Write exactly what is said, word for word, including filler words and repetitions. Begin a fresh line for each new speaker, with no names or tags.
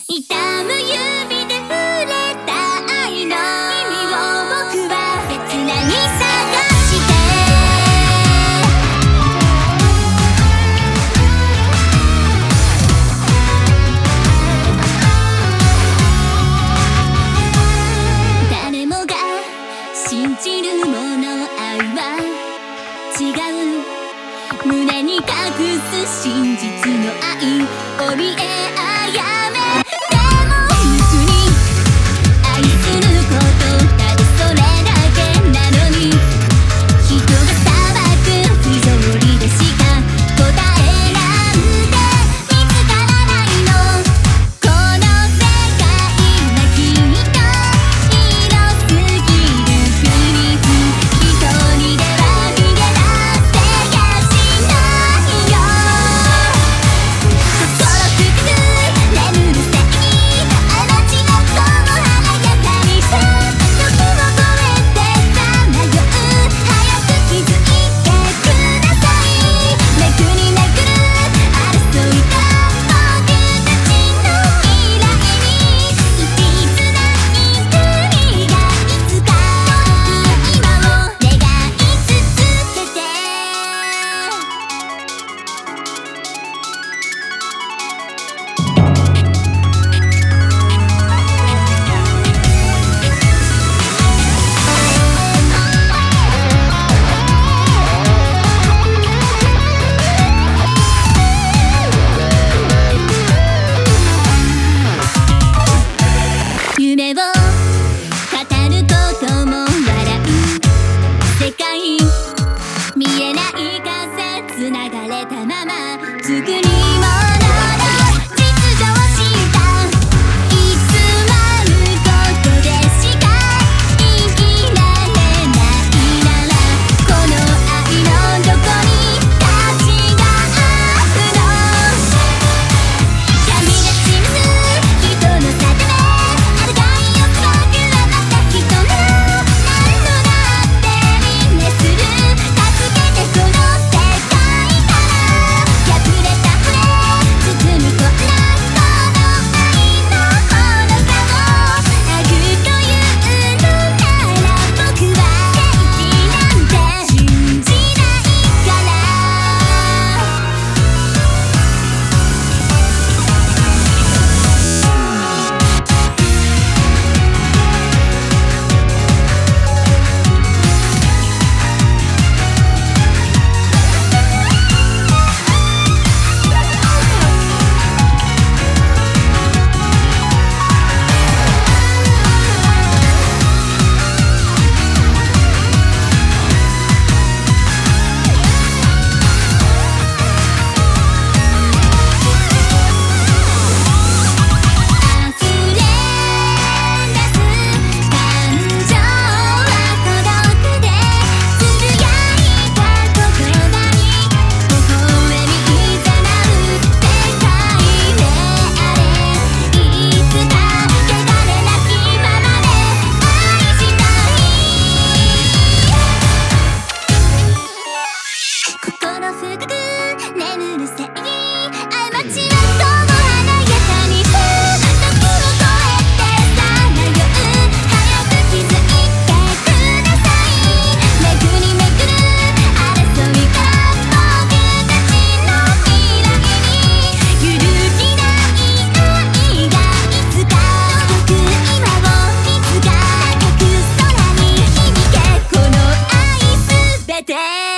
痛む指で触れた愛の意味を僕は切なに探して誰もが信じるもの愛は違う胸に隠す真実の愛怯えあやめでも別に愛することただそれだけなのに人が裁く不条理でしか答えなんて見つからないのこの世界はきっと広すぎる秘密人にでは逃げ出せやしないよ心深く眠るせいにあなちの子を華やかにして時を超えてさまよう早く気づいてくださいめくりめくる争いが僕たちの未来にいびつない国がいつか遠く今を願い続けて夢を語ることも笑う世界見えない風つながれたまま作り物の実情を知った偽ることでしか生きられないならこの愛のどこに価値があるの闇が示す人の定めあるがいをつばくはまた人の何度だってみんなする助けてこの世界から破れた羽包み込んだこの愛のほどさを愛というのなら僕は正義なんて信じないから溢れ出す感情は孤独でつぶやいた言葉に微笑みいざなう世界であれいつか汚れなきままで愛したい心深く眠るせいに過ちはそう華やかにして時を超えてさまよう早く気づいてくださいめくりめくる争いが僕たちの未来に揺るぎない愛がいつか届く今をいつか高く空に響けこの愛すべて